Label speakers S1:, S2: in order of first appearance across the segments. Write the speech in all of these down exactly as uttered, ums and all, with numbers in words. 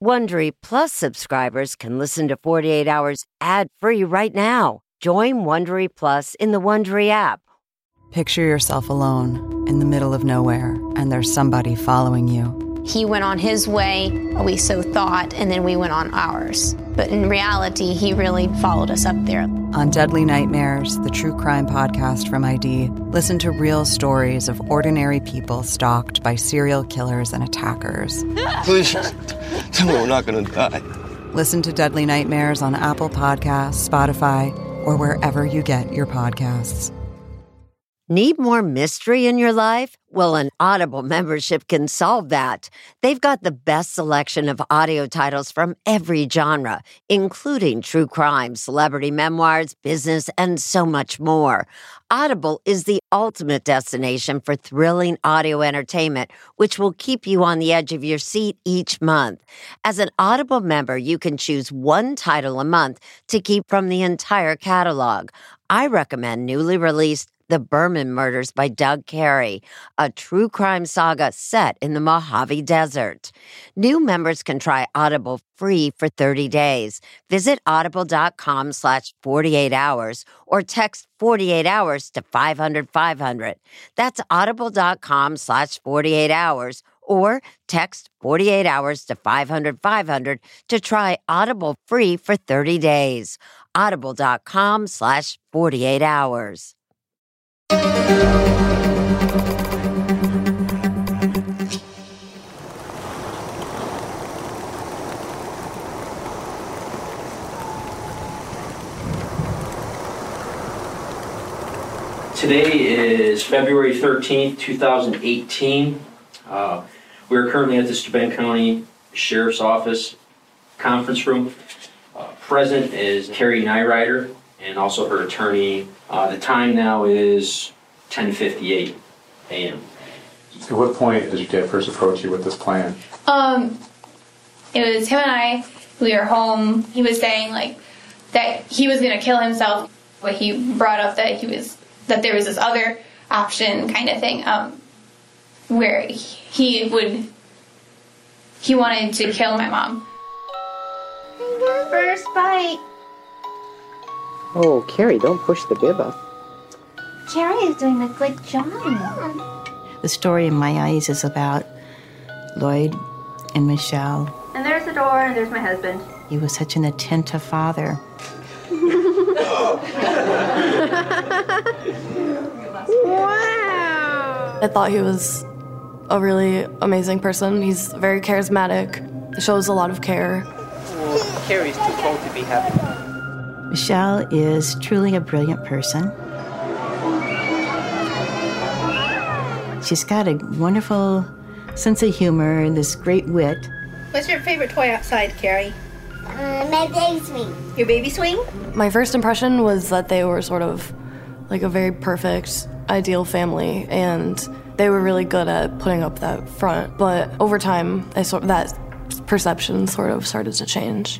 S1: Wondery Plus subscribers can listen to forty-eight hours ad-free right now. Join Wondery Plus in the Wondery app.
S2: Picture yourself alone in the middle of nowhere, and there's somebody following you.
S3: He went on his way, we so thought, and then we went on ours. But in reality, he really followed us up there.
S2: On Deadly Nightmares, the true crime podcast from I D, listen to real stories of ordinary people stalked by serial killers and attackers.
S4: Please, tell me we're not going to die.
S2: Listen to Deadly Nightmares on Apple Podcasts, Spotify, or wherever you get your podcasts.
S1: Need more mystery in your life? Well, an Audible membership can solve that. They've got the best selection of audio titles from every genre, including true crime, celebrity memoirs, business, and so much more. Audible is the ultimate destination for thrilling audio entertainment, which will keep you on the edge of your seat each month. As an Audible member, you can choose one title a month to keep from the entire catalog. I recommend newly released The Berman Murders by Doug Carey, a true crime saga set in the Mojave Desert. New members can try Audible free for thirty days. Visit audible.com slash 48 hours or text forty-eight hours to five hundred five hundred. That's audible.com slash 48 hours or text forty-eight hours to five hundred five hundred to try Audible free for thirty days. Audible.com slash 48 hours.
S5: Today is February thirteenth, two thousand eighteen. Uh, we're currently at the Steuben County Sheriff's Office conference room. Uh, present is Carrie Nyrider and also her attorney. Uh, the time now is ten fifty-eight a m
S6: At what point did your dad first approach you with this plan?
S7: Um, it was him and I. We were home. He was saying like that he was gonna kill himself, but he brought up that he was that there was this other option kind of thing, um, where he would he wanted to kill my mom.
S8: First bite.
S9: Oh, Carrie, don't push the bib up.
S8: Carrie is doing a good job.
S10: The story in my eyes is about Lloyd and Michelle.
S11: And there's the door, and there's my husband.
S10: He was such an attentive father.
S8: Wow!
S12: I thought he was a really amazing person. He's very charismatic, shows a lot of care.
S9: Well, Carrie's too cold to be happy.
S10: Michelle is truly a brilliant person. She's got a wonderful sense of humor and this great wit.
S13: What's your favorite toy outside, Carrie?
S8: Uh, my baby swing.
S13: Your baby swing?
S12: My first impression was that they were sort of like a very perfect, ideal family, and they were really good at putting up that front. But over time, I sort that perception sort of started to change.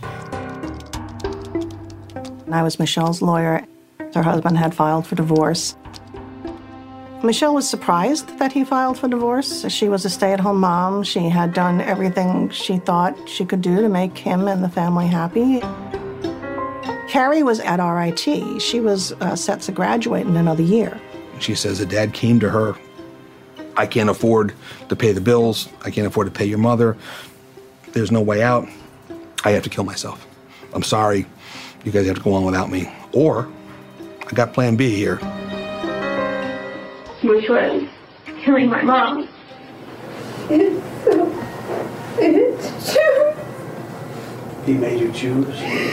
S14: I was Michelle's lawyer. Her husband had filed for divorce. Michelle was surprised that he filed for divorce. She was a stay-at-home mom. She had done everything she thought she could do to make him and the family happy. Carrie was at R I T. She was uh, set to graduate in another year.
S15: She says that Dad came to her. I can't afford to pay the bills. I can't afford to pay your mother. There's no way out. I have to kill myself. I'm sorry. You guys have to go on without me. Or I got plan B here.
S16: Which was killing my mom.
S17: It's so, it's true.
S18: He made you choose?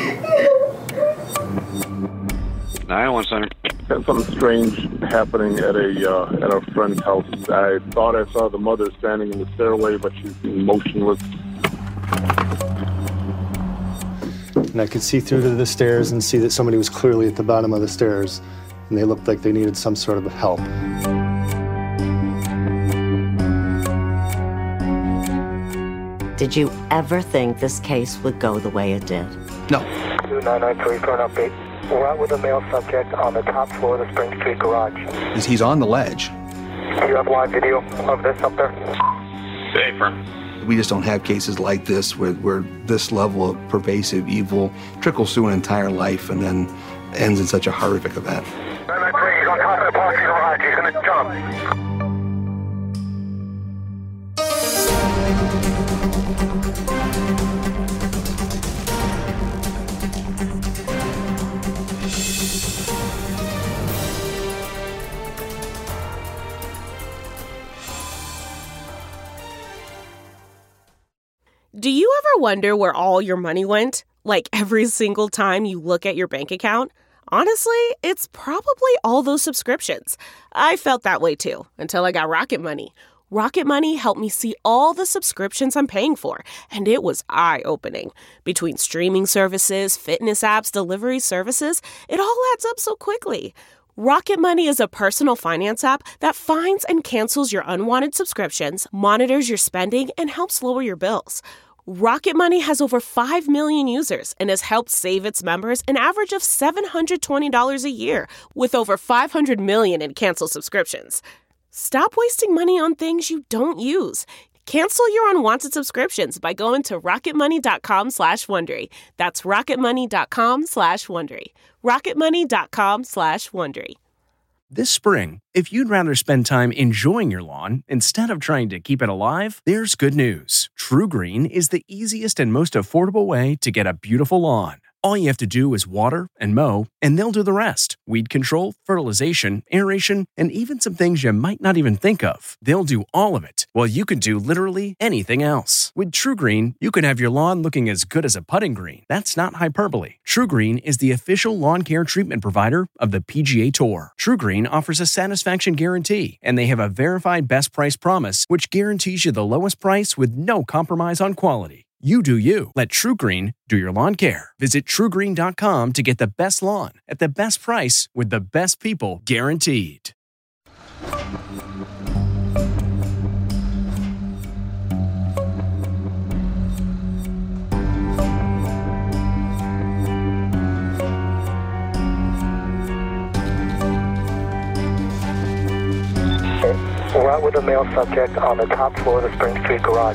S19: nine one center.
S20: Had something strange happening at a uh, at a friend's house. I thought I saw the mother standing in the stairway, but she's motionless.
S18: And I could see through to the stairs and see that somebody was clearly at the bottom of the stairs, and they looked like they needed some sort of help.
S1: Did you ever think this case would go the way it did?
S15: No.
S21: two nine nine three for an update. We're out with a male subject on the top floor of the Spring Street garage.
S15: He's on the ledge.
S21: Do you have live video of this up there?
S19: Hey, firm.
S15: We just don't have cases like this where, where this level of pervasive evil trickles through an entire life and then ends in such a horrific event.
S21: Mehmet three, he's on top of the parking garage. He's going to jump.
S3: Do you ever wonder where all your money went? Like every single time you look at your bank account? Honestly, it's probably all those subscriptions. I felt that way too, until I got Rocket Money. Rocket Money helped me see all the subscriptions I'm paying for, and it was eye-opening. Between streaming services, fitness apps, delivery services, it all adds up so quickly. Rocket Money is a personal finance app that finds and cancels your unwanted subscriptions, monitors your spending, and helps lower your bills. Rocket Money has over five million users and has helped save its members an average of seven hundred twenty dollars a year, with over five hundred million in canceled subscriptions. Stop wasting money on things you don't use. Cancel your unwanted subscriptions by going to rocketmoney.com slash Wondery. That's rocketmoney.com slash Wondery. rocketmoney.com slash Wondery.
S22: This spring, if you'd rather spend time enjoying your lawn instead of trying to keep it alive, there's good news. TruGreen is the easiest and most affordable way to get a beautiful lawn. All you have to do is water and mow, and they'll do the rest. Weed control, fertilization, aeration, and even some things you might not even think of. They'll do all of it, while you can do literally anything else. With TruGreen, you can have your lawn looking as good as a putting green. That's not hyperbole. TruGreen is the official lawn care treatment provider of the P G A Tour. TruGreen offers a satisfaction guarantee, and they have a verified best price promise, which guarantees you the lowest price with no compromise on quality. You do you. Let TruGreen do your lawn care. Visit True Green dot com to get the best lawn at the best price with the best people guaranteed.
S21: We're out with a male subject on the top floor of the Spring Street garage.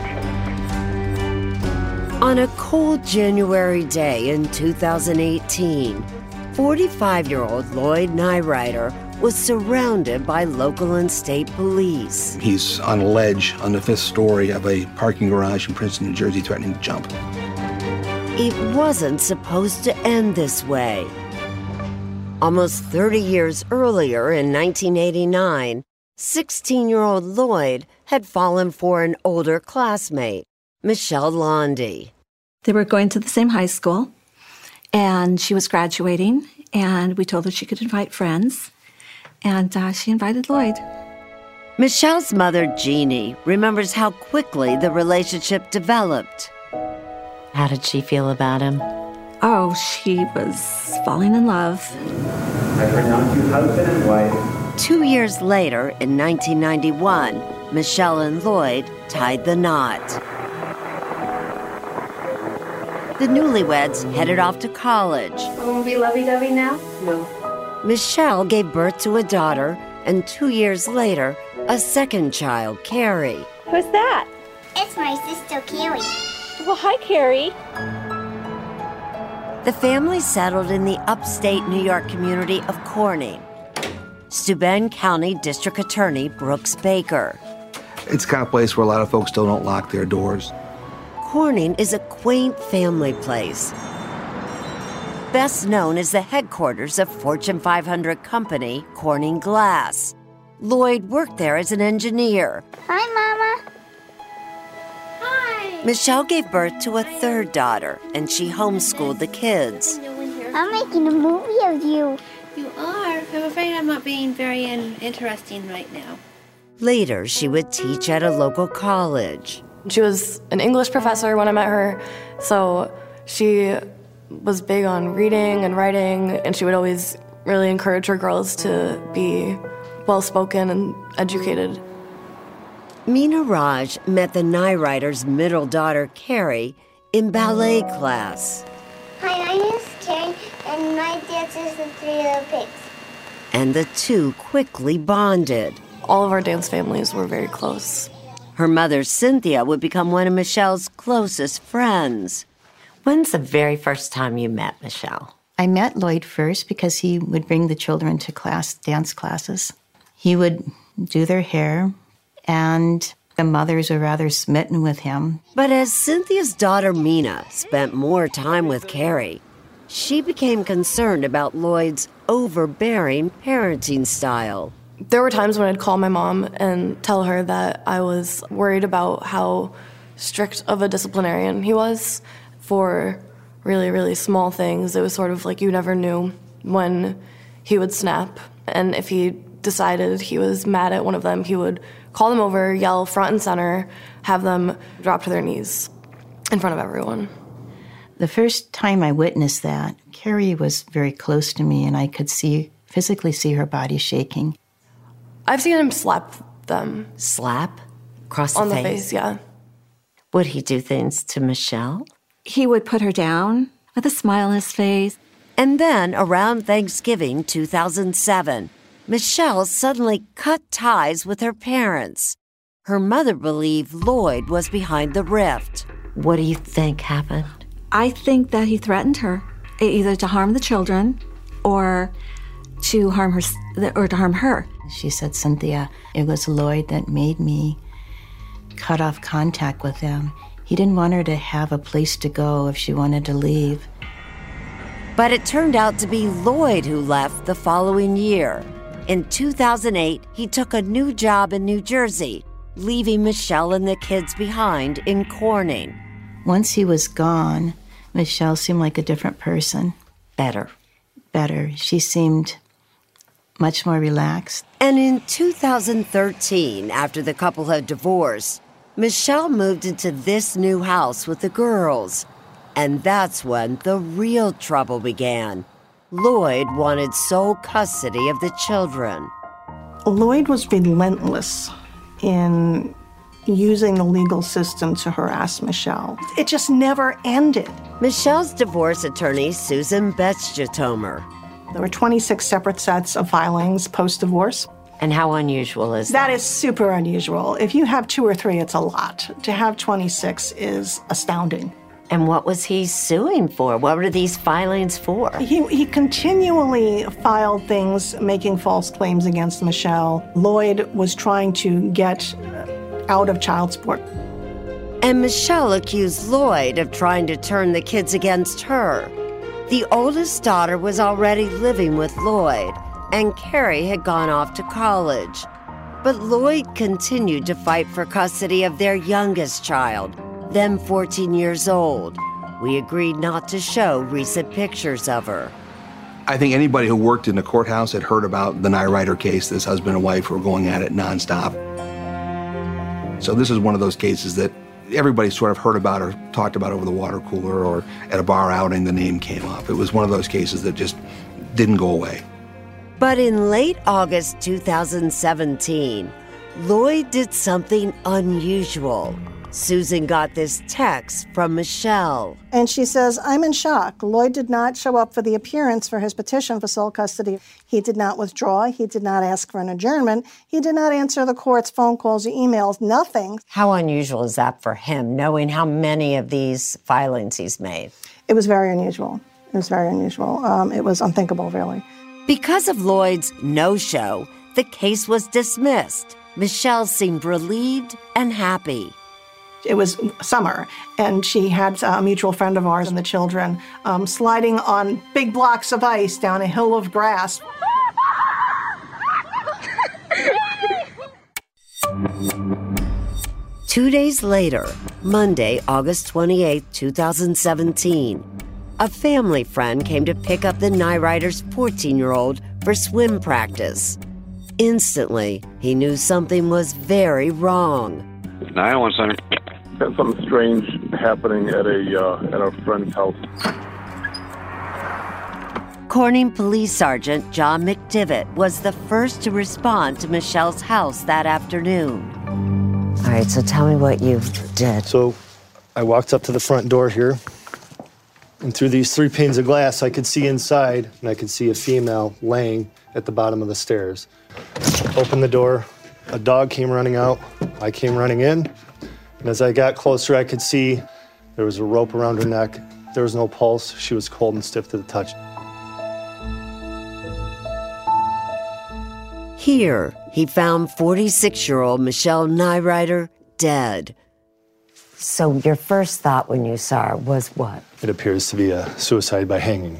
S1: On a cold January day in two thousand eighteen, forty-five-year-old Lloyd Nyrider was surrounded by local and state police.
S15: He's on a ledge on the fifth story of a parking garage in Princeton, New Jersey, threatening to jump.
S1: It wasn't supposed to end this way. Almost thirty years earlier, in nineteen eighty-nine, sixteen-year-old Lloyd had fallen for an older classmate, Michelle Laundy.
S23: They were going to the same high school, and she was graduating, and we told her she could invite friends, and uh, she invited Lloyd.
S1: Michelle's mother, Jeannie, remembers how quickly the relationship developed.
S24: How did she feel about him?
S23: Oh, she was falling in love.
S25: I pronounce you husband and wife.
S1: Two years later, in nineteen ninety-one, Michelle and Lloyd tied the knot. The newlyweds headed off to college.
S11: Won't we lovey-dovey now? No.
S1: Michelle gave birth to a daughter, and two years later, a second child, Carrie.
S8: Who's that? It's my sister, Carrie.
S23: Well, hi, Carrie.
S1: The family settled in the upstate New York community of Corning. Steuben County District Attorney Brooks Baker.
S15: It's the kind of place where a lot of folks still don't lock their doors.
S1: Corning is a quaint family place. Best known as the headquarters of Fortune five hundred company Corning Glass. Lloyd worked there as an engineer.
S8: Hi, Mama. Hi.
S1: Michelle gave birth to a third daughter, and she homeschooled the kids.
S8: I'm making a movie of you.
S13: You are? I'm afraid I'm not being very in- interesting right now.
S1: Later, she would teach at a local college.
S12: She was an English professor when I met her, so she was big on reading and writing, and she would always really encourage her girls to be well-spoken and educated.
S1: Mina Raj met the Nyriders' middle daughter, Carrie, in ballet class.
S8: Hi, my name is Carrie, and my dance is the Three Little Pigs.
S1: And the two quickly bonded.
S12: All of our dance families were very close.
S1: Her mother, Cynthia, would become one of Michelle's closest friends. When's the very first time you met Michelle?
S10: I met Lloyd first because he would bring the children to class, dance classes. He would do their hair, and the mothers were rather smitten with him.
S1: But as Cynthia's daughter, Mina, spent more time with Carrie, she became concerned about Lloyd's overbearing parenting style.
S12: There were times when I'd call my mom and tell her that I was worried about how strict of a disciplinarian he was for really, really small things. It was sort of like you never knew when he would snap. And if he decided he was mad at one of them, he would call them over, yell front and center, have them drop to their knees in front of everyone.
S10: The first time I witnessed that, Carrie was very close to me, and I could see, physically see her body shaking.
S12: I've seen him slap them.
S1: Slap? Across the
S12: On
S1: face?
S12: the face, yeah.
S1: Would he do things to Michelle?
S23: He would put her down with a smile on his face.
S1: And then, around Thanksgiving two thousand seven, Michelle suddenly cut ties with her parents. Her mother believed Lloyd was behind the rift. What do you think happened?
S23: I think that he threatened her, either to harm the children or to harm her, or to harm her.
S10: She said, Cynthia, it was Lloyd that made me cut off contact with them. He didn't want her to have a place to go if she wanted to leave.
S1: But it turned out to be Lloyd who left the following year. In two thousand eight, he took a new job in New Jersey, leaving Michelle and the kids behind in Corning.
S10: Once he was gone, Michelle seemed like a different person.
S1: Better.
S10: Better. She seemed much more relaxed.
S1: And in two thousand thirteen, after the couple had divorced, Michelle moved into this new house with the girls. And that's when the real trouble began. Lloyd wanted sole custody of the children.
S14: Lloyd was relentless in using the legal system to harass Michelle. It just never ended.
S1: Michelle's divorce attorney, Susan Betsch-Jatomer.
S14: There were twenty-six separate sets of filings post-divorce.
S1: And how unusual is that?
S14: That is super unusual. If you have two or three, it's a lot. To have twenty-six is astounding.
S1: And what was he suing for? What were these filings for?
S14: He, he continually filed things making false claims against Michelle. Lloyd was trying to get out of child support.
S1: And Michelle accused Lloyd of trying to turn the kids against her. The oldest daughter was already living with Lloyd, and Carrie had gone off to college. But Lloyd continued to fight for custody of their youngest child, then fourteen years old. We agreed not to show recent pictures of her.
S15: I think anybody who worked in the courthouse had heard about the Nye Ryder case. This husband and wife were going at it nonstop. So this is one of those cases that everybody sort of heard about or talked about over the water cooler or at a bar outing, the name came up. It was one of those cases that just didn't go away.
S1: But in late August two thousand seventeen, Lloyd did something unusual. Susan got this text from Michelle.
S14: And she says, I'm in shock. Lloyd did not show up for the appearance for his petition for sole custody. He did not withdraw. He did not ask for an adjournment. He did not answer the court's phone calls or emails, nothing.
S1: How unusual is that for him, knowing how many of these filings he's made?
S14: It was very unusual. It was very unusual. Um, it was unthinkable, really.
S1: Because of Lloyd's no-show, the case was dismissed. Michelle seemed relieved and happy.
S14: It was summer, and she had a mutual friend of ours and the children um, sliding on big blocks of ice down a hill of grass.
S1: Two days later, Monday, August twenty-eighth, two thousand seventeen, a family friend came to pick up the Nye Ryder's fourteen-year-old for swim practice. Instantly, he knew something was very wrong.
S19: nine one one Center.
S20: Got something strange happening at a uh, at our friend's house.
S1: Corning Police Sergeant John McDivitt was the first to respond to Michelle's house that afternoon. All right, so tell me what you did.
S18: So I walked up to the front door here, and through these three panes of glass, I could see inside, and I could see a female laying at the bottom of the stairs. Opened the door, A dog came running out. I came running in. And as I got closer, I could see there was a rope around her neck. There was no pulse. She was cold and stiff to the touch.
S1: Here, he found forty-six-year-old Michelle Nyrider dead. So your first thought when you saw her was what?
S18: It appears to be a suicide by hanging.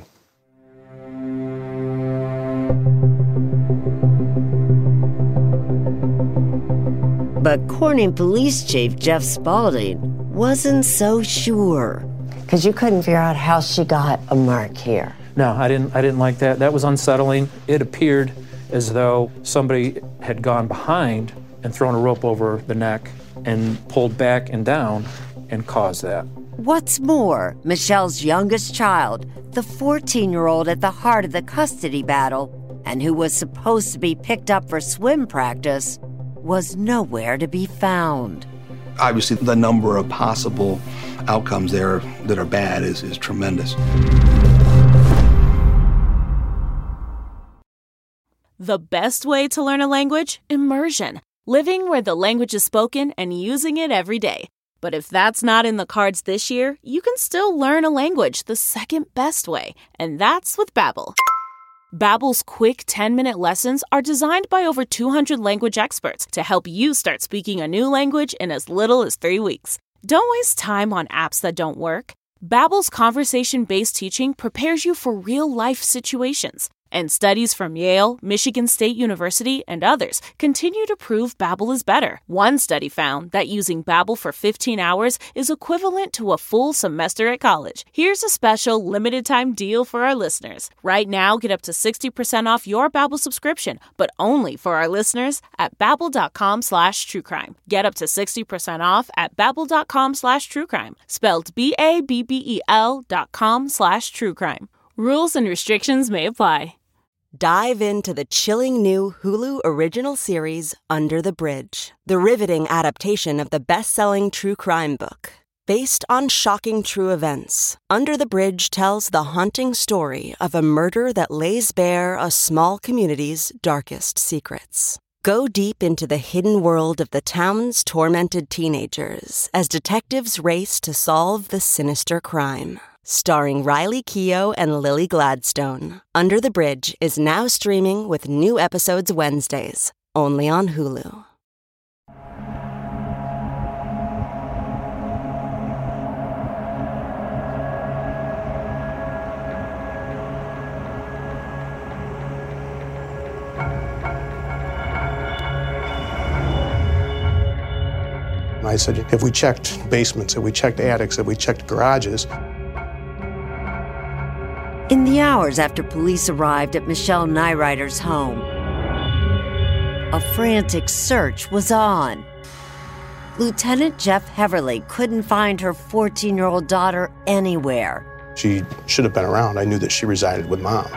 S1: But Corning Police Chief Jeff Spaulding wasn't so sure. Because you couldn't figure out how she got a mark here.
S2: No, I didn't, I didn't like that. That was unsettling. It appeared as though somebody had gone behind and thrown a rope over the neck and pulled back and down and caused that.
S1: What's more, Michelle's youngest child, the fourteen-year-old at the heart of the custody battle, and who was supposed to be picked up for swim practice, was nowhere to be found.
S15: Obviously, the number of possible outcomes there that are bad is, is tremendous.
S3: The best way to learn a language? Immersion. Living where the language is spoken and using it every day. But if that's not in the cards this year, you can still learn a language the second best way, and that's with Babbel. Babbel's quick ten-minute lessons are designed by over two hundred language experts to help you start speaking a new language in as little as three weeks. Don't waste time on apps that don't work. Babbel's conversation-based teaching prepares you for real-life situations. And studies from Yale, Michigan State University, and others continue to prove Babbel is better. One study found that using Babbel for fifteen hours is equivalent to a full semester at college. Here's a special limited-time deal for our listeners. Right now, get up to sixty percent off your Babbel subscription, but only for our listeners at babbel.com slash truecrime. Get up to sixty percent off at babbel.com slash truecrime. Spelled B A B B E L dot com slash truecrime. Rules and restrictions may apply.
S4: Dive into the chilling new Hulu original series, Under the Bridge, the riveting adaptation of the best-selling true crime book. Based on shocking true events, Under the Bridge tells the haunting story of a murder that lays bare a small community's darkest secrets. Go deep into the hidden world of the town's tormented teenagers as detectives race to solve the sinister crime. Starring Riley Keough and Lily Gladstone, Under the Bridge is now streaming with new episodes Wednesdays, only on Hulu.
S5: I said, if we checked basements, if we checked attics, if we checked garages.
S1: In the hours after police arrived at Michelle Nyrider's home, a frantic search was on. Lieutenant Jeff Heverly couldn't find her fourteen-year-old daughter anywhere.
S5: She should have been around. I knew that she resided with Mom.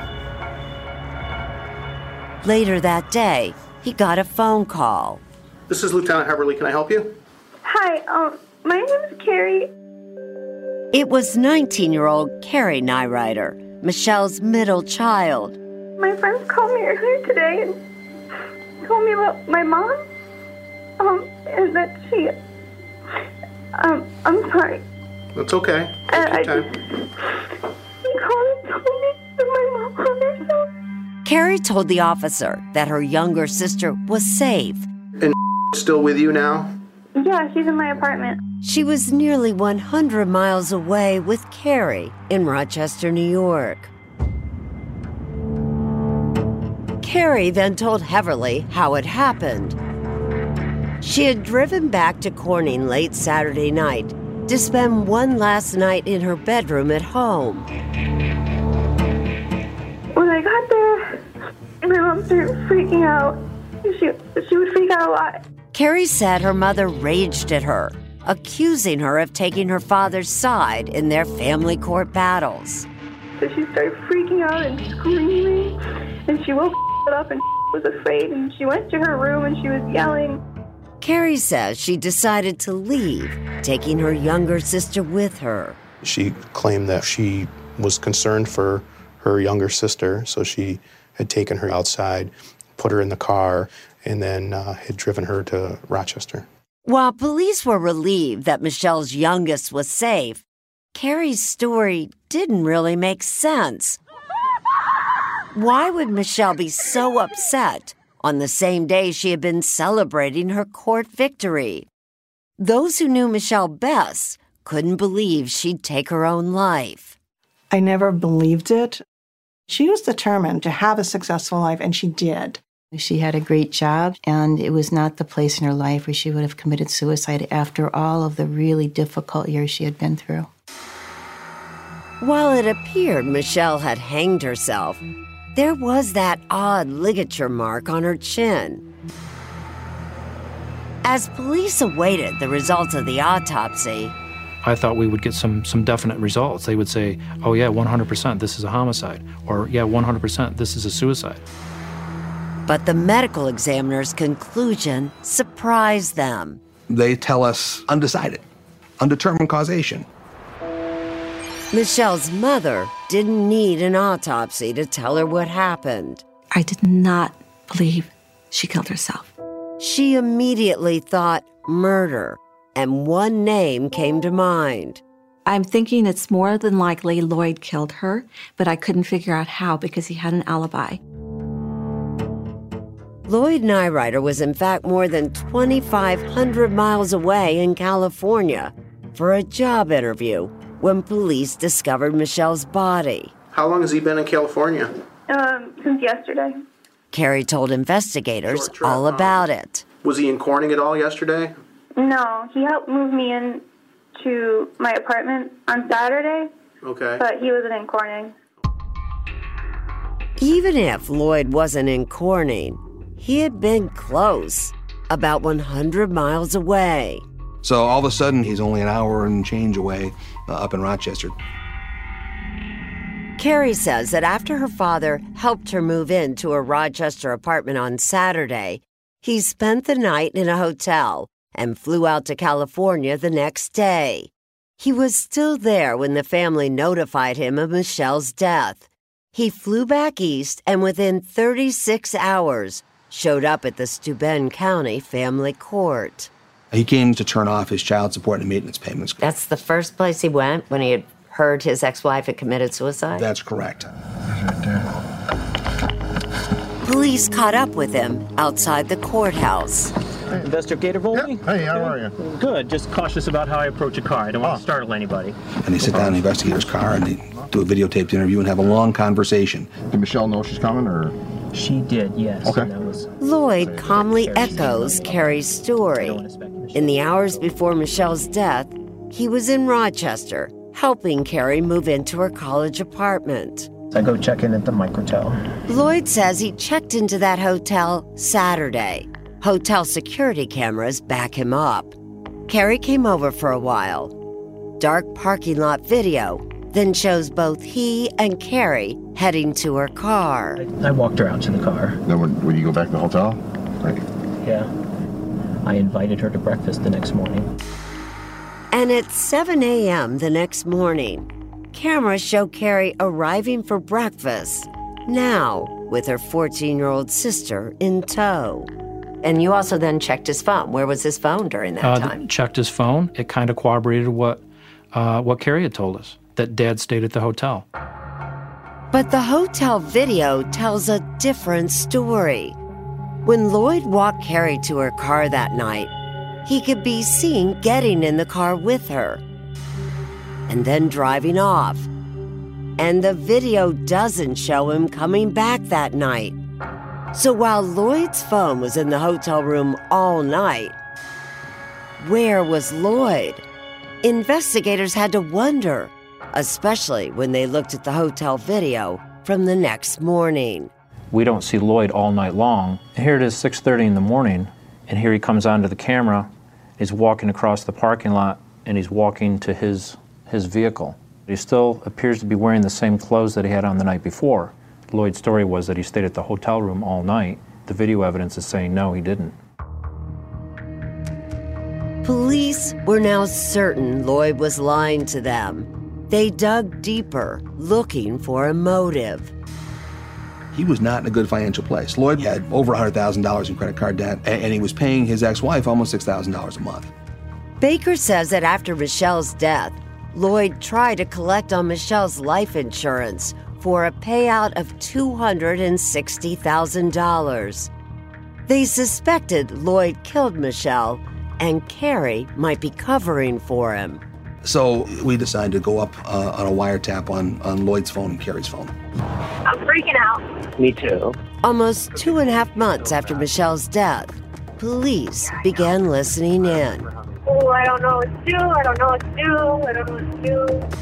S1: Later that day, he got a phone call.
S5: This is Lieutenant Heverly. Can I help you?
S17: Hi, um, my name is Carrie.
S1: It was nineteen-year-old Carrie Nyrider, Michelle's middle child.
S17: My friends called me earlier today and told me about my mom. Um, and that she. Um, I'm sorry.
S5: That's okay. Take
S17: Uh,
S5: your
S17: I
S5: time.
S17: He called and told me that my mom hurt herself.
S1: Carrie told the officer that her younger sister was safe.
S5: And still with you now?
S17: Yeah, she's in my apartment.
S1: She was nearly one hundred miles away with Carrie in Rochester, New York. Carrie then told Heverly how it happened. She had driven back to Corning late Saturday night to spend one last night in her bedroom at home.
S17: When I got there, my mom started freaking out. She, she would freak out a lot.
S1: Carrie said her mother raged at her, accusing her of taking her father's side in their family court battles.
S17: So she started freaking out and screaming, and she woke up and was afraid, and she went to her room and she was yelling.
S1: Carrie says she decided to leave, taking her younger sister with her.
S5: She claimed that she was concerned for her younger sister, so she had taken her outside, put her in the car, and then uh, had driven her to Rochester.
S1: While police were relieved that Michelle's youngest was safe, Carrie's story didn't really make sense. Why would Michelle be so upset on the same day she had been celebrating her court victory? Those who knew Michelle best couldn't believe she'd take her own life.
S14: I never believed it. She was determined to have a successful life, and she did.
S10: She had a great job, and it was not the place in her life where she would have committed suicide after all of the really difficult years she had been through.
S1: While it appeared Michelle had hanged herself, there was that odd ligature mark on her chin. As police awaited the results of the autopsy,
S2: I thought we would get some some definite results. They would say, oh yeah, one hundred percent, this is a homicide. Or yeah, one hundred percent, this is a suicide.
S1: But the medical examiner's conclusion surprised them.
S15: They tell us undecided, undetermined causation.
S1: Michelle's mother didn't need an autopsy to tell her what happened.
S23: I did not believe she killed herself.
S1: She immediately thought murder, and one name came to mind.
S23: I'm thinking it's more than likely Lloyd killed her, but I couldn't figure out how because he had an alibi.
S1: Lloyd Nyrider was in fact more than twenty-five hundred miles away in California for a job interview when police discovered Michelle's body.
S5: How long has he been in California?
S17: Um, since yesterday.
S1: Carrie told investigators all about it.
S5: Was he in Corning at all yesterday?
S17: No, he helped move me in to my apartment on Saturday.
S5: Okay.
S17: But he wasn't in Corning.
S1: Even if Lloyd wasn't in Corning, he had been close, about one hundred miles away.
S15: So all of a sudden, he's only an hour and change away uh, up in Rochester.
S1: Carrie says that after her father helped her move into a Rochester apartment on Saturday, he spent the night in a hotel and flew out to California the next day. He was still there when the family notified him of Michelle's death. He flew back east and within thirty-six hours showed up at the Steuben County Family Court.
S15: He came to turn off his child support and maintenance payments.
S1: That's the first place he went when he had heard his ex-wife had committed suicide?
S15: That's correct.
S1: Police caught up with him outside the courthouse.
S6: Hey, Investigator Volpe?
S7: Yeah. Hey, how are you?
S6: Good. Just cautious about how I approach a car. I don't want to startle anybody.
S15: And they sit down in the investigator's car and they do a videotaped interview and have a long conversation.
S7: Did Michelle know she's coming, or?
S6: She did, yes.
S7: Okay.
S6: And that was...
S1: Lloyd calmly echoes Carrie's story. In the hours before Michelle's death, he was in Rochester, helping Carrie move into her college apartment.
S6: I go check in at the Microtel.
S1: Lloyd says he checked into that hotel Saturday. Hotel security cameras back him up. Carrie came over for a while. Dark parking lot video then shows both he and Carrie heading to her car.
S6: I, I walked her out to the car.
S7: Then when, when you go back to the hotel? Right.
S6: Yeah. I invited her to breakfast the next morning.
S1: And at seven a.m. the next morning, cameras show Carrie arriving for breakfast, now with her fourteen-year-old sister in tow. And you also then checked his phone. Where was his phone during that
S2: uh,
S1: time?
S2: Checked his phone. It kind of corroborated what uh, what Carrie had told us, that Dad stayed at the hotel.
S1: But the hotel video tells a different story. When Lloyd walked Carrie to her car that night, he could be seen getting in the car with her and then driving off. And the video doesn't show him coming back that night. So while Lloyd's phone was in the hotel room all night, where was Lloyd? Investigators had to wonder, especially when they looked at the hotel video from the next morning.
S2: We don't see Lloyd all night long. Here it is, six thirty in the morning, and here he comes onto the camera. He's walking across the parking lot, and he's walking to his, his vehicle. He still appears to be wearing the same clothes that he had on the night before. Lloyd's story was that he stayed at the hotel room all night. The video evidence is saying no, he didn't.
S1: Police were now certain Lloyd was lying to them. They dug deeper, looking for a motive.
S15: He was not in a good financial place. Lloyd had over one hundred thousand dollars in credit card debt, and he was paying his ex-wife almost six thousand dollars a month.
S1: Baker says that after Michelle's death, Lloyd tried to collect on Michelle's life insurance for a payout of two hundred sixty thousand dollars. They suspected Lloyd killed Michelle, and Carrie might be covering for him.
S15: So we decided to go up uh, on a wiretap on, on Lloyd's phone and Carrie's phone.
S8: I'm freaking out.
S6: Me too.
S1: Almost two and a half months after Michelle's death, police began listening in.
S8: Oh, I don't know what to do. I don't know what to do. I don't know what to do.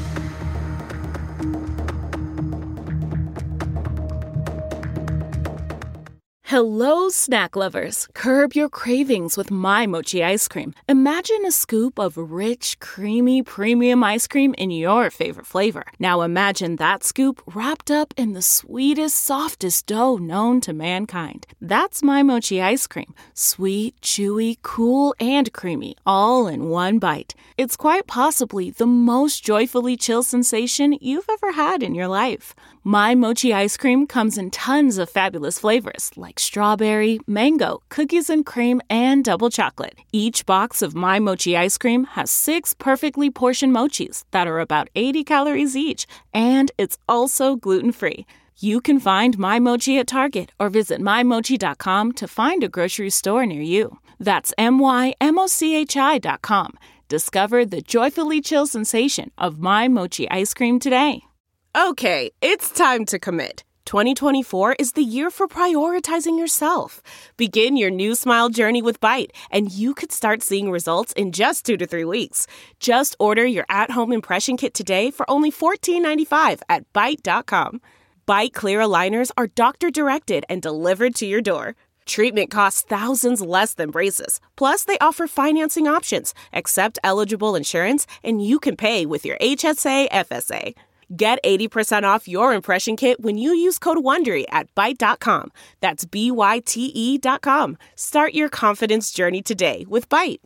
S3: Hello, snack lovers. Curb your cravings with My Mochi ice cream. Imagine a scoop of rich, creamy, premium ice cream in your favorite flavor. Now imagine that scoop wrapped up in the sweetest, softest dough known to mankind. That's My Mochi ice cream. Sweet, chewy, cool, and creamy, all in one bite. It's quite possibly the most joyfully chill sensation you've ever had in your life. My Mochi ice cream comes in tons of fabulous flavors like strawberry, mango, cookies and cream, and double chocolate. Each box of My Mochi ice cream has six perfectly portioned mochis that are about eighty calories each, and it's also gluten-free. You can find My Mochi at Target or visit my mochi dot com to find a grocery store near you. That's M Y M O C H I dot com. Discover the joyfully chill sensation of My Mochi ice cream today. Okay, it's time to commit. twenty twenty-four is the year for prioritizing yourself. Begin your new smile journey with Byte, and you could start seeing results in just two to three weeks. Just order your at-home impression kit today for only fourteen ninety-five at byte dot com. Byte clear aligners are doctor-directed and delivered to your door. Treatment costs thousands less than braces. Plus, they offer financing options, accept eligible insurance, and you can pay with your H S A F S A. Get eighty percent off your impression kit when you use code WONDERY at byte dot com. That's B Y T E dot com. Start your confidence journey today with Byte.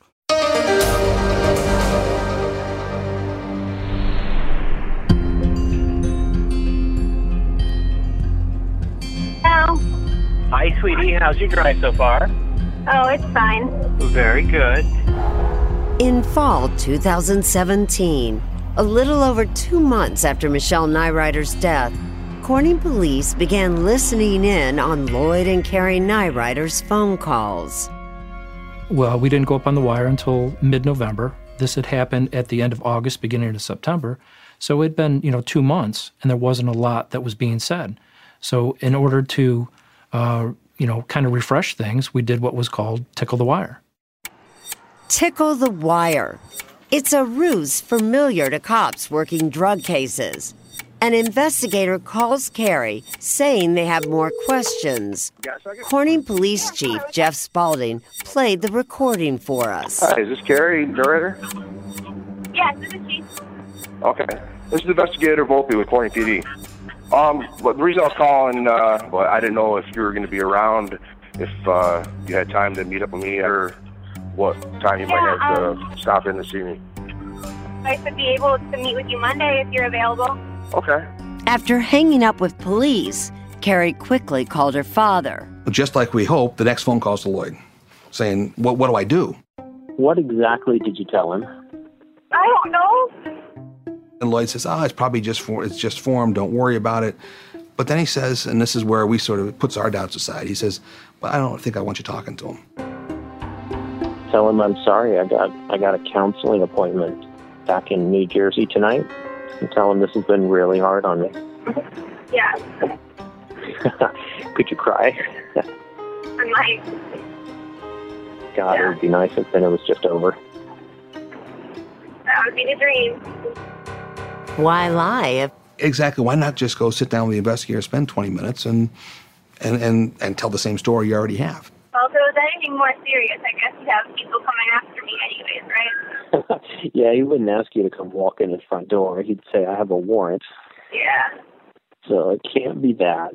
S8: Hello.
S6: Hi, sweetie. How's your drive so far?
S8: Oh, it's fine.
S6: Very good.
S1: In fall two thousand seventeen, a little over two months after Michelle Nyrider's death, Corning police began listening in on Lloyd and Carrie Nyrider's phone calls.
S2: Well, we didn't go up on the wire until mid-November. This had happened at the end of August, beginning of September. So it'd been, you know, two months, and there wasn't a lot that was being said. So in order to, uh, you know, kind of refresh things, we did what was called Tickle the Wire.
S1: Tickle the Wire. It's a ruse familiar to cops working drug cases. An investigator calls Carrie, saying they have more questions. Corning Police Chief Jeff Spaulding played the recording for us.
S19: Hi, is this Carrie, narrator?
S8: Yes, this is Chief.
S19: Okay. This is Investigator Volpe with Corning P D. Um, well, the reason I was calling, uh, well, I didn't know if you were going to be around, if uh, you had time to meet up with me, or what time you
S8: Yeah,
S19: might have to
S8: um,
S19: stop in to see me.
S8: I should be able to meet with you Monday if you're available.
S19: Okay.
S1: After hanging up with police, Carrie quickly called her father.
S15: Just like we hoped, the next phone call's to Lloyd, saying, what, what do I do?
S6: What exactly did you tell him?
S8: I don't know.
S15: And Lloyd says, oh, it's probably just for, it's just form, don't worry about it. But then he says, and this is where we sort of puts our doubts aside, he says, but I don't think I want you talking to him.
S6: Tell him I'm sorry. I got I got a counseling appointment back in New Jersey tonight. And tell him this has been really hard on me.
S8: Yeah.
S6: Could you cry?
S8: I might.
S6: God, yeah. It would be nice if then it was just over.
S8: That would be the dream.
S1: Why lie if...
S15: Exactly. Why not just go sit down with the investigator, spend twenty minutes, and and, and, and tell the same story you already have?
S8: Well, if it was anything more serious, I guess you'd have people coming after me anyways, right?
S6: Yeah, he wouldn't ask you to come walk in the front door. He'd say, I have a warrant.
S8: Yeah.
S6: So it can't be that.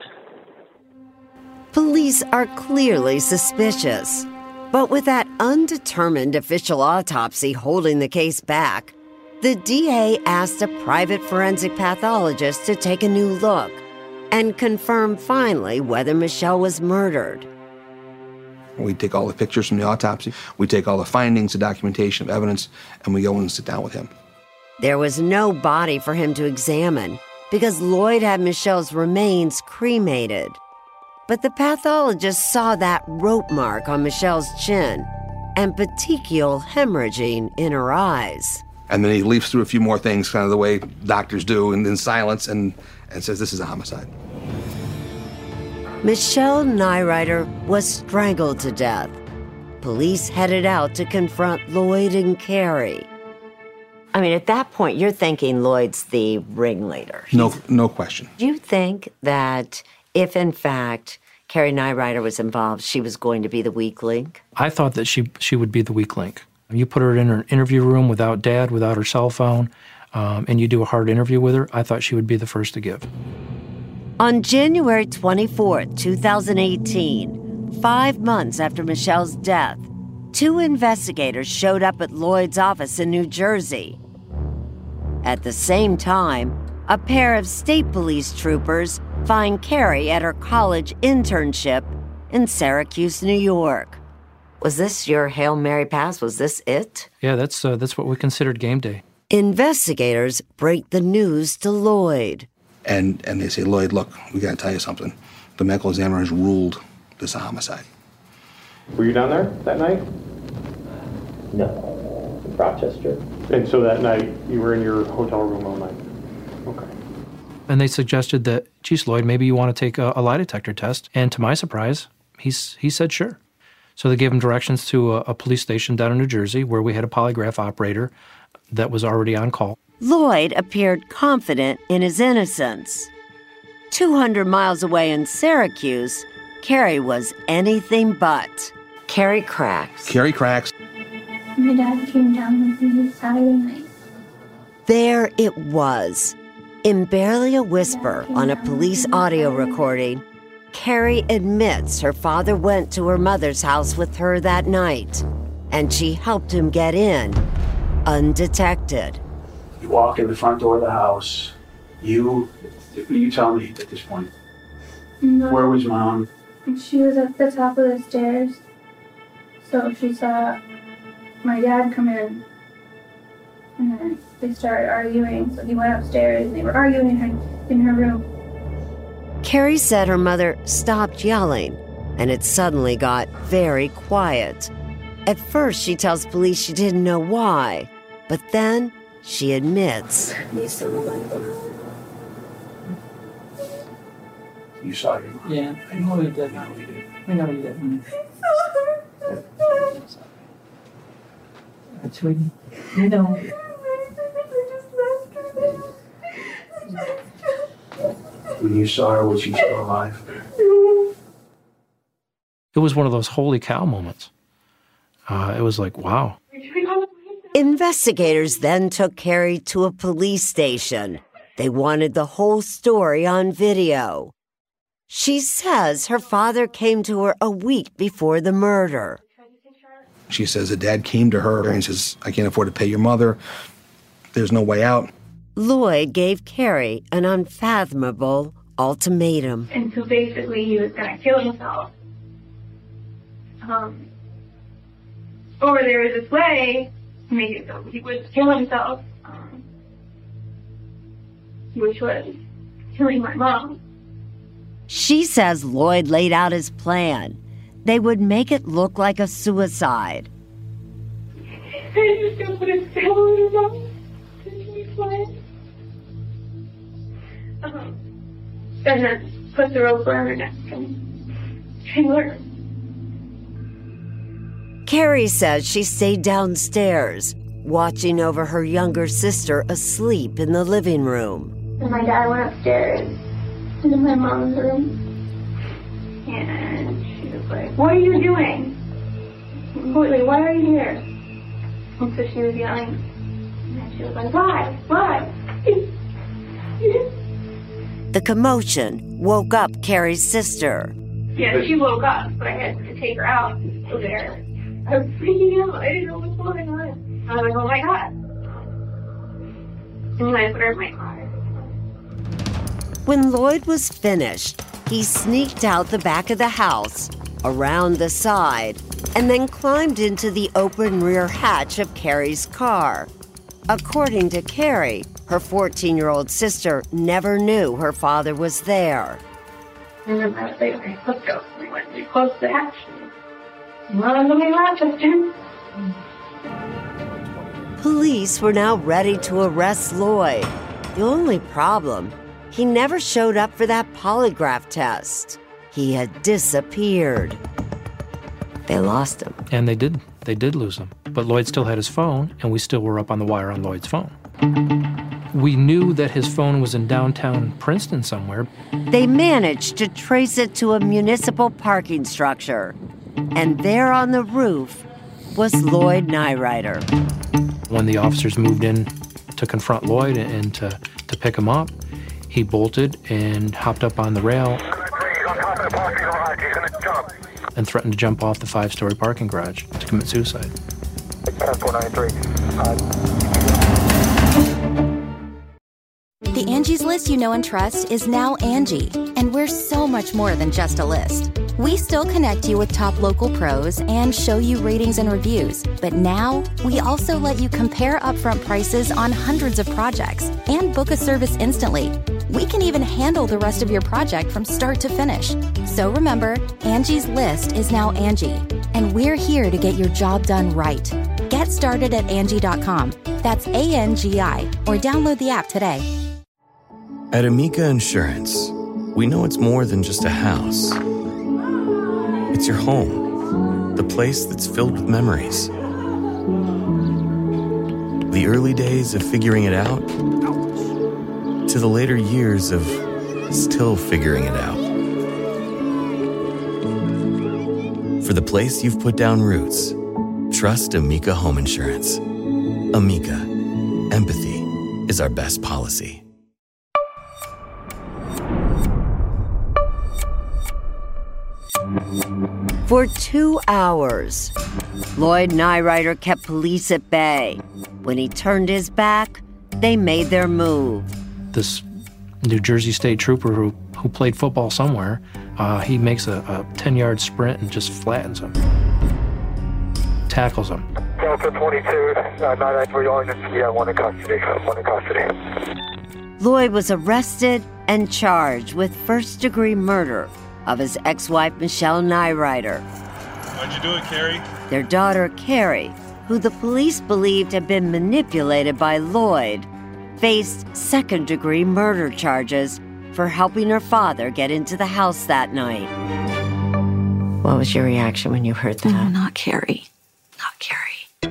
S1: Police are clearly suspicious. But with that undetermined official autopsy holding the case back, the D A asked a private forensic pathologist to take a new look. and confirm finally whether Michelle was murdered.
S15: We take all the pictures from the autopsy, we take all the findings, the documentation of evidence, and we go in and sit down with him.
S1: There was no body for him to examine because Lloyd had Michelle's remains cremated. But the pathologist saw that rope mark on Michelle's chin and petechial hemorrhaging in her eyes.
S15: And then he leaps through a few more things, kind of the way doctors do, and in silence, and, and says, this is a homicide.
S1: Michelle Nyrider was strangled to death. Police headed out to confront Lloyd and Carrie. I mean, at that point, you're thinking Lloyd's the ringleader.
S15: No, no question.
S1: Do you think that if, in fact, Carrie Nyrider was involved, she was going to be the weak link?
S2: I thought that she she would be the weak link. You put her in her interview room without Dad, without her cell phone, um, and you do a hard interview with her, I thought she would be the first to give.
S1: On January twenty-fourth, two thousand eighteen, five months after Michelle's death, two investigators showed up at Lloyd's office in New Jersey. At the same time, a pair of state police troopers find Carrie at her college internship in Syracuse, New York. Was this your Hail Mary pass? Was this it?
S2: Yeah, that's uh, that's what we considered game day.
S1: Investigators break the news to Lloyd.
S15: And and they say, Lloyd, look, we got to tell you something. The medical examiner has ruled this a homicide.
S9: Were you down there that night?
S6: No, Rochester.
S9: And so that night, you were in your hotel room all night? Okay.
S2: And they suggested that, geez, Lloyd, maybe you want to take a, a lie detector test. And to my surprise, he's, he said sure. So they gave him directions to a, a police station down in New Jersey where we had a polygraph operator that was already on call.
S1: Lloyd appeared confident in his innocence. two hundred miles away in Syracuse, Carrie was anything but. Carrie cracks.
S15: Carrie cracks.
S11: My dad came down with me Saturday night.
S1: There it was. In barely a whisper on a police audio recording, Carrie admits her father went to her mother's house with her that night, and she helped him get in, undetected.
S16: You walk in the front door of the house. You, you tell me at this point.
S11: No.
S16: Where was Mom?
S11: She was at the top of the stairs. So she saw my dad come in. And then they started arguing. So he went upstairs and they were arguing in her, in her room.
S1: Carrie said her mother stopped yelling, and it suddenly got very quiet. At first, she tells police she didn't know why, but then she admits.
S16: You saw your mom?
S21: Yeah, I know he did. I know he did. Sweetie, you know.
S16: When you saw her, was she still alive?
S2: It was one of those holy cow moments. Uh, it was like, wow.
S1: Investigators then took Carrie to a police station. They wanted the whole story on video. She says her father came to her a week before the murder.
S15: She says that Dad came to her and says, I can't afford to pay your mother. There's no way out.
S1: Lloyd gave Carrie an unfathomable ultimatum.
S8: And so basically he was going to kill himself. Um, or there was this way to make it so he would kill himself, um, which was killing my mom.
S1: She says Lloyd laid out his plan. They would make it look like a suicide.
S8: I just gonna put a spell on her mom. Um, and then put the rope around her neck and strangle her.
S1: Carrie says she stayed downstairs, watching over her younger sister asleep in the living room.
S8: And my dad went upstairs into my mom's room. And she was like, what are you doing? Wait, why are you here? And so she was yelling. And she was like, why? Why?
S1: The commotion woke up Carrie's sister.
S8: Yeah, she woke up, so I had to take her out over there. I was freaking out. I didn't know what was going on. I was like, oh my God. And then I put her in my car.
S1: When Lloyd was finished, he sneaked out the back of the house, around the side, and then climbed into the open rear hatch of Carrie's car. According to Carrie, her fourteen-year-old sister never knew her father was there.
S8: And then I was like, okay, let's go. We went to close the hatch. Well, I'm going to Rochester.
S1: Police were now ready to arrest Lloyd. The only problem, he never showed up for that polygraph test. He had disappeared. They lost him.
S2: And they did. They did lose him. But Lloyd still had his phone, and we still were up on the wire on Lloyd's phone. We knew that his phone was in downtown Princeton somewhere.
S1: They managed to trace it to a municipal parking structure. And there on the roof was Lloyd Nyrider.
S2: When the officers moved in to confront Lloyd and to, to pick him up, he bolted and hopped up on the rail and threatened to jump off the five-story parking garage to commit suicide.
S12: The Angie's List you know and trust is now Angie, and we're so much more than just a list. We still connect you with top local pros and show you ratings and reviews, but now we also let you compare upfront prices on hundreds of projects and book a service instantly. We can even handle the rest of your project from start to finish. So remember, Angie's List is now Angie, and we're here to get your job done right. Get started at Angie dot com. That's A N G I, or download the app today.
S13: At Amica Insurance, we know it's more than just a house. It's your home, the place that's filled with memories. The early days of figuring it out, to the later years of still figuring it out. For the place you've put down roots, trust Amica Home Insurance. Amica, empathy is our best policy.
S1: For two hours, Lloyd Nyrider kept police at bay. When he turned his back, they made their move.
S2: This New Jersey State trooper who, who played football somewhere, uh, he makes a, a ten-yard sprint and just flattens him. Tackles him.
S22: Delta twenty-two, uh, nine nine three, yeah, one in custody, one in custody.
S1: Lloyd was arrested and charged with first-degree murder of his ex-wife, Michelle Nyrider.
S24: How'd you do it, Carrie?
S1: Their daughter, Carrie, who the police believed had been manipulated by Lloyd, faced second-degree murder charges for helping her father get into the house that night. What was your reaction when you heard that?
S23: Oh, not Carrie. Not Carrie.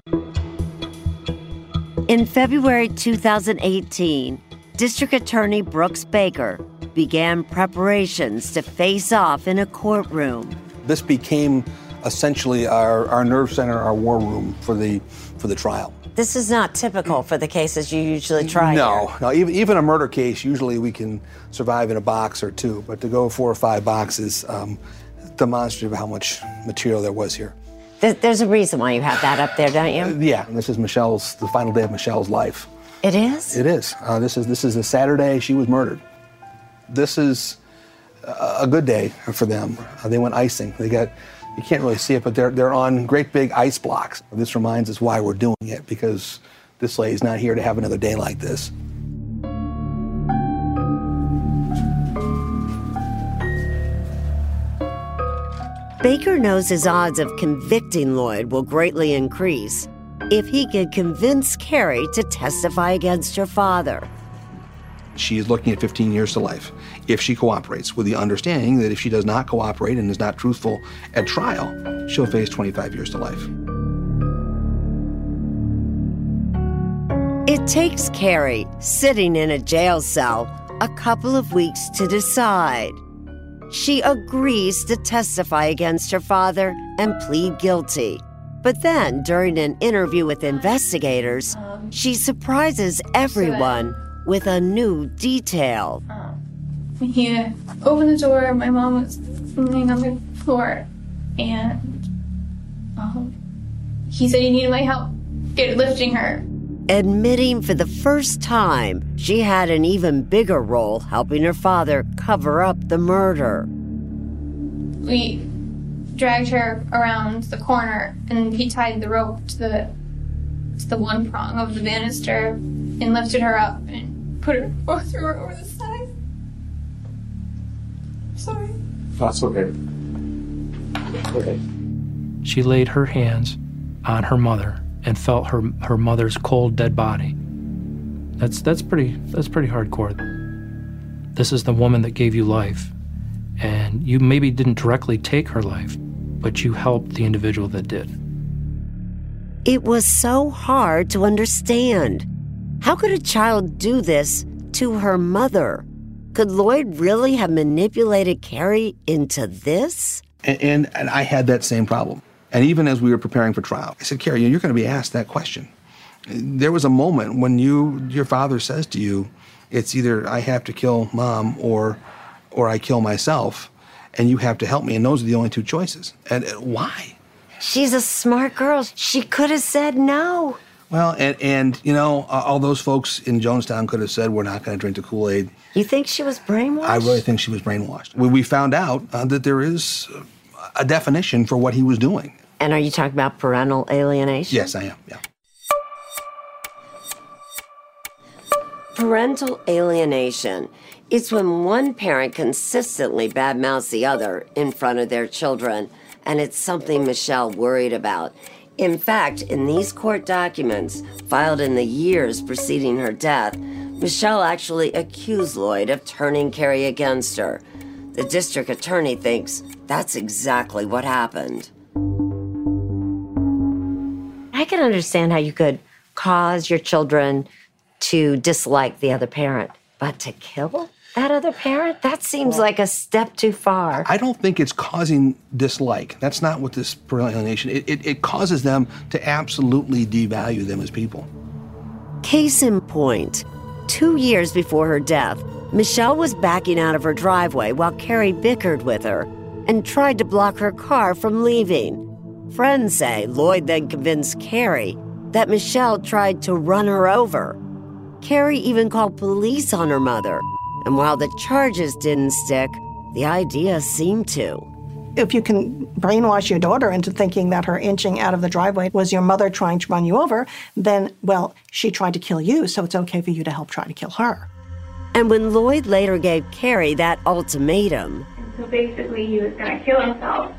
S1: In February two thousand eighteen, District Attorney Brooks Baker began preparations to face off in a courtroom.
S15: This became essentially our, our nerve center, our war room for the for the trial.
S1: This is not typical for the cases you usually try
S15: No,
S1: here.
S15: no. Even even a murder case, usually we can survive in a box or two, but to go four or five boxes, um, demonstrative of how much material there was here.
S1: There's a reason why you have that up there, don't you?
S15: Uh, yeah, and this is Michelle's, the final day of Michelle's life.
S1: It is?
S15: It is. Uh, this is this is a Saturday she was murdered. This is a good day for them. Uh, they went icing. They got, you can't really see it, but they're they're on great big ice blocks. This reminds us why we're doing it, because this lady's not here to have another day like this.
S1: Baker knows his odds of convicting Lloyd will greatly increase if he can convince Carrie to testify against her father.
S15: She is looking at fifteen years to life if she cooperates, with the understanding that if she does not cooperate and is not truthful at trial, she'll face twenty-five years to life.
S1: It takes Carrie, sitting in a jail cell, a couple of weeks to decide. She agrees to testify against her father and plead guilty. But then, during an interview with investigators, she surprises everyone with a new detail.
S11: When he opened the door, my mom was laying on the floor, and um, he said he needed my help get lifting her.
S1: admitting for the first time she had an even bigger role helping her father cover up the murder.
S11: We dragged her around the corner, and he tied the rope to the to the one prong of the banister and lifted her up and put her both threw her over the side. Sorry.
S9: That's okay. Okay.
S2: She laid her hands on her mother and felt her her mother's cold, dead body. That's that's pretty that's pretty hardcore. This is the woman that gave you life, and you maybe didn't directly take her life, but you helped the individual that did.
S1: It was so hard to understand. How could a child do this to her mother? Could Lloyd really have manipulated Carrie into this?
S15: And, and, and I had that same problem. And even as we were preparing for trial, I said, Carrie, you're going to be asked that question. There was a moment when you, your father says to you, it's either I have to kill mom or, or I kill myself, and you have to help me. And those are the only two choices. And uh, why?
S1: She's a smart girl. She could have said no.
S15: Well, and, and you know, uh, all those folks in Jonestown could have said, we're not going to drink the Kool-Aid.
S1: You think she was brainwashed?
S15: I really think she was brainwashed. We, we found out uh, that there is a definition for what he was doing.
S1: And are you talking about parental alienation?
S15: Yes, I am, yeah.
S1: Parental alienation. It's when one parent consistently badmouths the other in front of their children, and it's something Michelle worried about. In fact, in these court documents, filed in the years preceding her death, Michelle actually accused Lloyd of turning Carrie against her. The district attorney thinks that's exactly what happened. I can understand how you could cause your children to dislike the other parent, but to kill that other parent? That seems well, like a step too far.
S15: I don't think it's causing dislike. That's not what this parental alienation, it, it, it causes them to absolutely devalue them as people.
S1: Case in point, two years before her death, Michelle was backing out of her driveway while Carrie bickered with her and tried to block her car from leaving. Friends say Lloyd then convinced Carrie that Michelle tried to run her over. Carrie even called police on her mother, and while the charges didn't stick, the idea seemed to.
S4: If you can brainwash your daughter into thinking that her inching out of the driveway was your mother trying to run you over, then, well, she tried to kill you, so it's okay for you to help try to kill her.
S1: And when Lloyd later gave Carrie that ultimatum...
S11: So basically he was going to kill himself.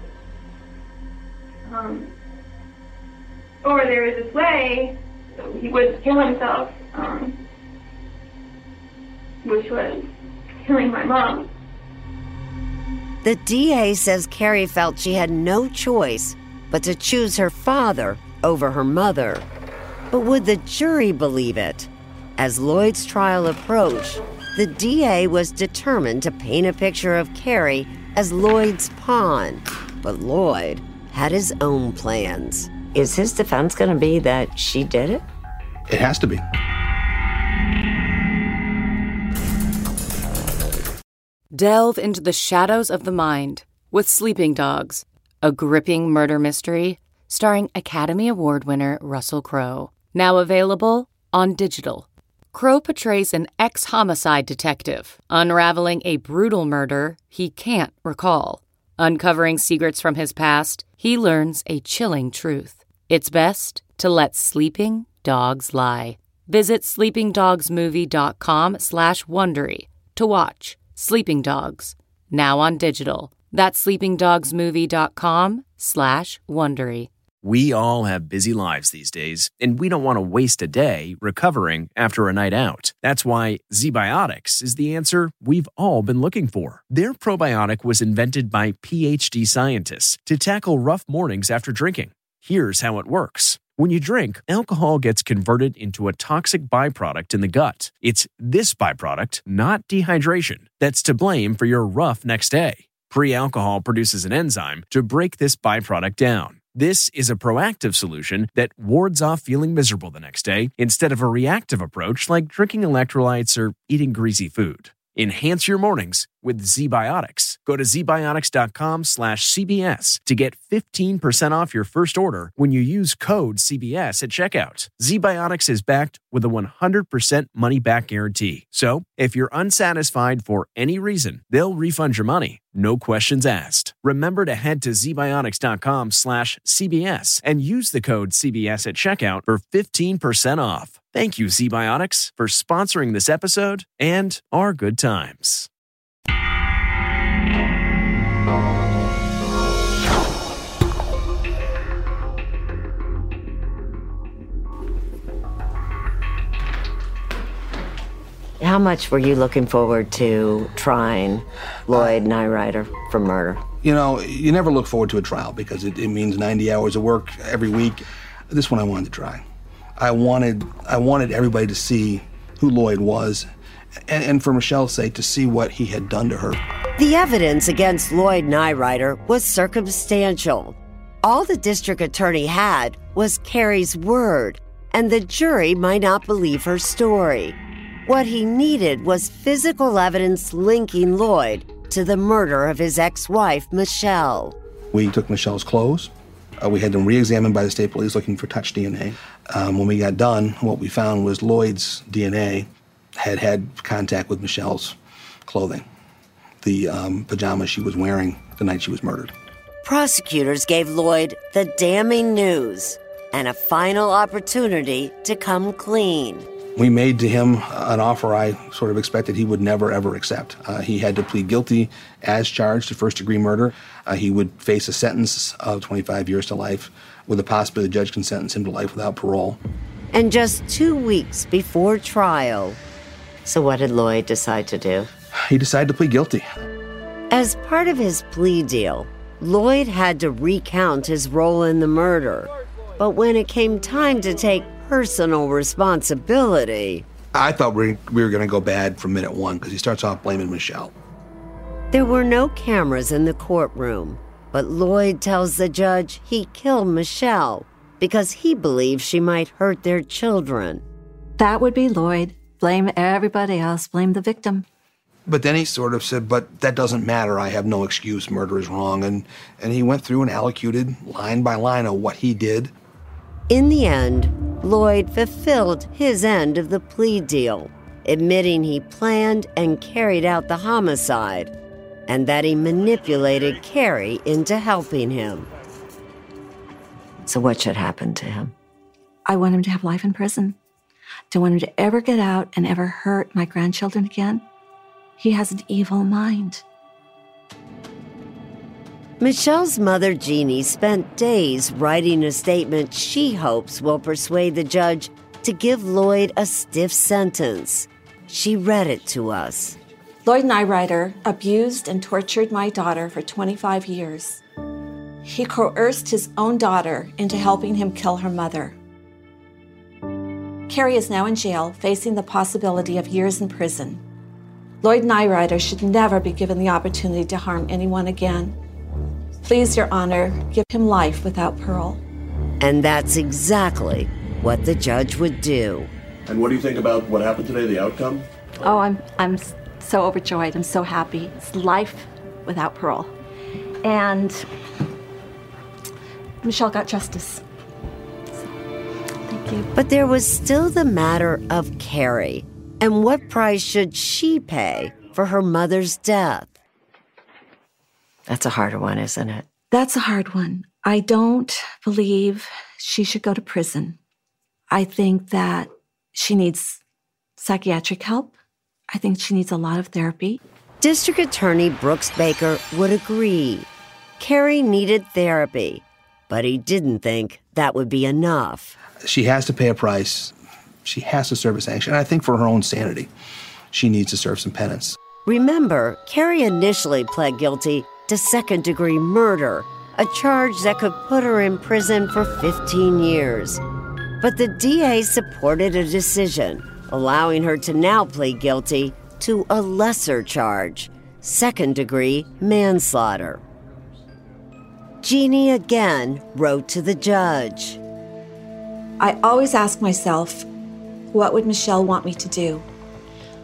S11: Um, or there was this way he would kill himself, um, which was killing my mom.
S1: The D A says Carrie felt she had no choice but to choose her father over her mother. But would the jury believe it? As Lloyd's trial approached, the D A was determined to paint a picture of Carrie as Lloyd's pawn. But Lloyd had his own plans. Is his defense going to be that she did it?
S15: It has to be.
S14: Delve into the shadows of the mind with Sleeping Dogs, a gripping murder mystery starring Academy Award winner Russell Crowe. Now available on digital. Crowe portrays an ex-homicide detective unraveling a brutal murder he can't recall. Uncovering secrets from his past, he learns a chilling truth. It's best to let sleeping dogs lie. Visit sleepingdogsmovie.com slash Wondery to watch Sleeping Dogs, now on digital. That's sleepingdogsmovie.com slash Wondery.
S18: We all have busy lives these days, and we don't want to waste a day recovering after a night out. That's why Z-Biotics is the answer we've all been looking for. Their probiotic was invented by P H D scientists to tackle rough mornings after drinking. Here's how it works. When you drink, alcohol gets converted into a toxic byproduct in the gut. It's this byproduct, not dehydration, that's to blame for your rough next day. Pre-alcohol produces an enzyme to break this byproduct down. This is a proactive solution that wards off feeling miserable the next day instead of a reactive approach like drinking electrolytes or eating greasy food. Enhance your mornings with with ZBiotics. Go to zbiotics.com slash CBS to get fifteen percent off your first order when you use code C B S at checkout. ZBiotics is backed with a one hundred percent money-back guarantee. So, if you're unsatisfied for any reason, they'll refund your money. No questions asked. Remember to head to zbiotics.com slash CBS and use the code C B S at checkout for fifteen percent off. Thank you, ZBiotics, for sponsoring this episode and our good times.
S1: How much were you looking forward to trying Lloyd Nyrider for murder?
S15: You know, you never look forward to a trial because it, it means ninety hours of work every week. This one I wanted to try. I wanted I wanted everybody to see who Lloyd was, and, and for Michelle's sake, to see what he had done to her.
S1: The evidence against Lloyd Nyrider was circumstantial. All the district attorney had was Carrie's word, and the jury might not believe her story. What he needed was physical evidence linking Lloyd to the murder of his ex-wife, Michelle.
S15: We took Michelle's clothes. Uh, we had them re-examined by the state police looking for touch D N A. Um, when we got done, what we found was Lloyd's D N A had had contact with Michelle's clothing, the um, pajamas she was wearing the night she was murdered.
S1: Prosecutors gave Lloyd the damning news and a final opportunity to come clean.
S15: We made to him an offer I sort of expected he would never, ever accept. Uh, he had to plead guilty as charged to first-degree murder. Uh, he would face a sentence of twenty-five years to life, with the possibility the judge can sentence him to life without parole.
S1: And just two weeks before trial. So what did Lloyd decide to do?
S15: He decided to plead guilty.
S1: As part of his plea deal, Lloyd had to recount his role in the murder. But when it came time to take personal responsibility...
S15: I thought we we were going to go bad from minute one because he starts off blaming Michelle.
S1: There were no cameras in the courtroom, but Lloyd tells the judge he killed Michelle because he believes she might hurt their children.
S23: That would be Lloyd. Blame everybody else, blame the victim.
S15: But then he sort of said, but that doesn't matter, I have no excuse, murder is wrong. And, and he went through and allocated line by line of what he did.
S1: In the end, Lloyd fulfilled his end of the plea deal, admitting he planned and carried out the homicide, and that he manipulated Carrie into helping him. So what should happen to him?
S23: I want him to have life in prison. Don't want him to ever get out and ever hurt my grandchildren again. He has an evil mind.
S1: Michelle's mother, Jeannie, spent days writing a statement she hopes will persuade the judge to give Lloyd a stiff sentence. She read it to us.
S23: Lloyd Nyrider abused and tortured my daughter for twenty-five years. He coerced his own daughter into helping him kill her mother. Carrie is now in jail, facing the possibility of years in prison. Lloyd Nyrider should never be given the opportunity to harm anyone again. Please, Your Honor, give him life without parole.
S1: And that's exactly what the judge would do.
S5: And what do you think about what happened today, the outcome?
S23: Oh, I'm I'm so overjoyed. I'm so happy. It's life without parole. And Michelle got justice. So, thank you.
S1: But there was still the matter of Carrie. And what price should she pay for her mother's death? That's a harder one, isn't it?
S23: That's a hard one. I don't believe she should go to prison. I think that she needs psychiatric help. I think she needs a lot of therapy.
S1: District Attorney Brooks Baker would agree. Carrie needed therapy, but he didn't think that would be enough.
S15: She has to pay a price. She has to serve a sanction. And I think for her own sanity, she needs to serve some penance.
S1: Remember, Carrie initially pled guilty to second-degree murder, a charge that could put her in prison for fifteen years. But the D A supported a decision, allowing her to now plead guilty to a lesser charge, second-degree manslaughter. Jeannie again wrote to the judge.
S23: I always ask myself, what would Michelle want me to do?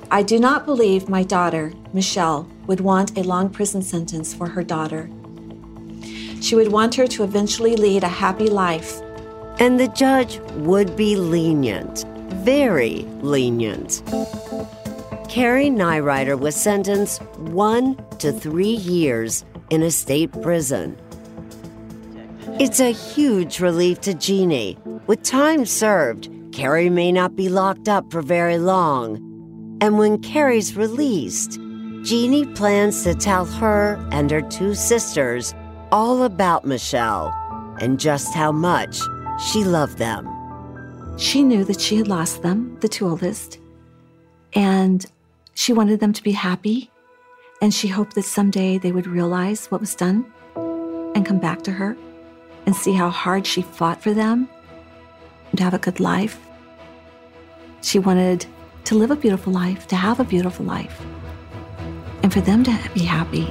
S23: I do not believe my daughter, Michelle, would want a long prison sentence for her daughter. She would want her to eventually lead a happy life.
S1: And the judge would be lenient, very lenient. Carrie Nyrider was sentenced one to three years in a state prison. It's a huge relief to Jeannie. With time served, Carrie may not be locked up for very long. And when Carrie's released, Jeannie plans to tell her and her two sisters all about Michelle and just how much she loved them.
S23: She knew that she had lost them, the two oldest, and she wanted them to be happy, and she hoped that someday they would realize what was done and come back to her and see how hard she fought for them and to have a good life. She wanted to live a beautiful life, to have a beautiful life, and for them to be happy.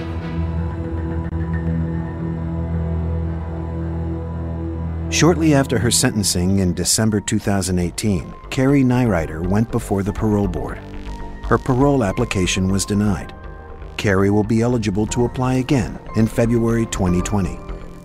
S7: Shortly after her sentencing in December two thousand eighteen, Carrie Nyrider went before the parole board. Her parole application was denied. Carrie will be eligible to apply again in February twenty twenty.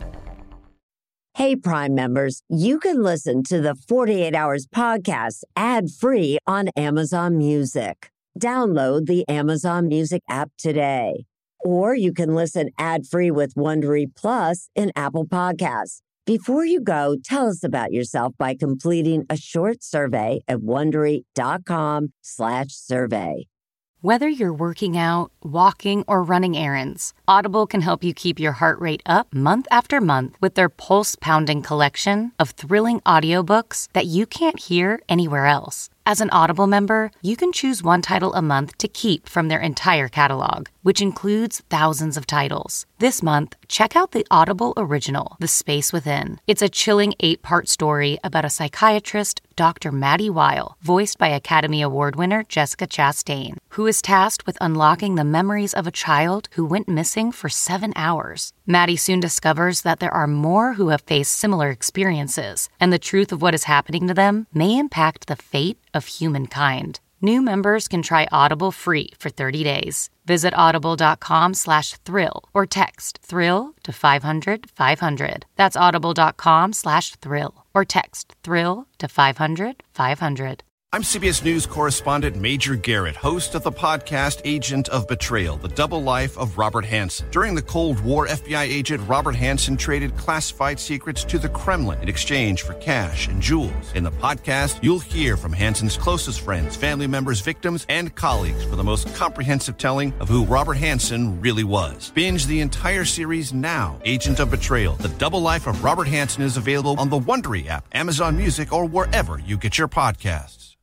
S1: Hey, Prime members, you can listen to the forty-eight Hours podcast ad-free on Amazon Music. Download the Amazon Music app today. Or you can listen ad-free with Wondery Plus in Apple Podcasts. Before you go, tell us about yourself by completing a short survey at Wondery.com slash survey.
S14: Whether you're working out, walking, or running errands, Audible can help you keep your heart rate up month after month with their pulse-pounding collection of thrilling audiobooks that you can't hear anywhere else. As an Audible member, you can choose one title a month to keep from their entire catalog, which includes thousands of titles. This month, check out the Audible original, The Space Within. It's a chilling eight-part story about a psychiatrist, Doctor Maddie Weil, voiced by Academy Award winner Jessica Chastain, who is tasked with unlocking the memories of a child who went missing for seven hours. Maddie soon discovers that there are more who have faced similar experiences, and the truth of what is happening to them may impact the fate of humankind. New members can try Audible free for thirty days. Visit audible.com slash thrill or text thrill to five hundred five hundred. That's audible.com slash thrill or text thrill to five hundred five hundred.
S10: I'm C B S News correspondent Major Garrett, host of the podcast Agent of Betrayal, The Double Life of Robert Hanssen. During the Cold War, F B I agent Robert Hanssen traded classified secrets to the Kremlin in exchange for cash and jewels. In the podcast, you'll hear from Hanssen's closest friends, family members, victims, and colleagues for the most comprehensive telling of who Robert Hanssen really was. Binge the entire series now. Agent of Betrayal, The Double Life of Robert Hanssen is available on the Wondery app, Amazon Music, or wherever you get your podcasts.